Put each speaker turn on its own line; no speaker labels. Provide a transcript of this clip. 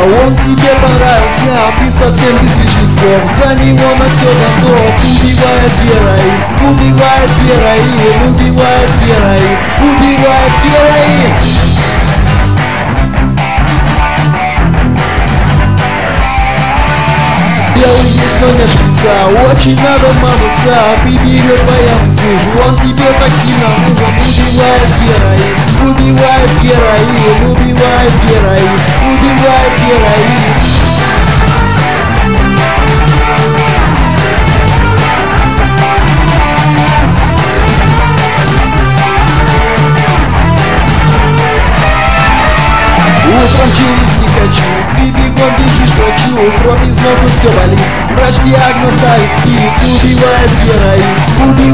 он тебе понравился, ты совсем без лишних слов, за него на все готов. Убивает героин, убивает героин, убивает героин, убивает героин. Белый есть номер шпица, очень надо мазаться. Ты берешь баян мужу, он тебе так сильно нужен. Убивает героин, убивает героин, убивает героин, убивает героин. Утром через не хочу, ты бегом бежишь к врачу, кровь из носа все болит, врач диагноз ставит спит, убивает героин, убивает